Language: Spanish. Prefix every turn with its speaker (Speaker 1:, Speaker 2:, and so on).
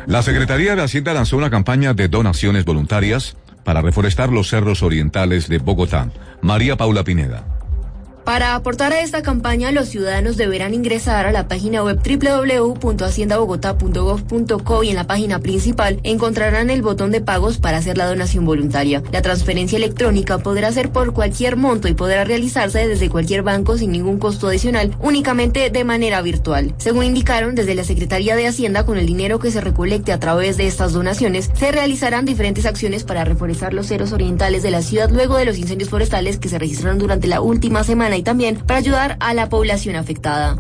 Speaker 1: La Secretaría de Hacienda lanzó una campaña de donaciones voluntarias para reforestar los cerros orientales de Bogotá. María Paula Pineda.
Speaker 2: Para aportar a esta campaña, los ciudadanos deberán ingresar a la página web www.haciendabogotá.gov.co y en la página principal encontrarán el botón de pagos para hacer la donación voluntaria. La transferencia electrónica podrá ser por cualquier monto y podrá realizarse desde cualquier banco sin ningún costo adicional, únicamente de manera virtual. Según indicaron desde la Secretaría de Hacienda, con el dinero que se recolecte a través de estas donaciones, se realizarán diferentes acciones para reforestar los cerros orientales de la ciudad luego de los incendios forestales que se registraron durante la última semana y también para ayudar a la población afectada.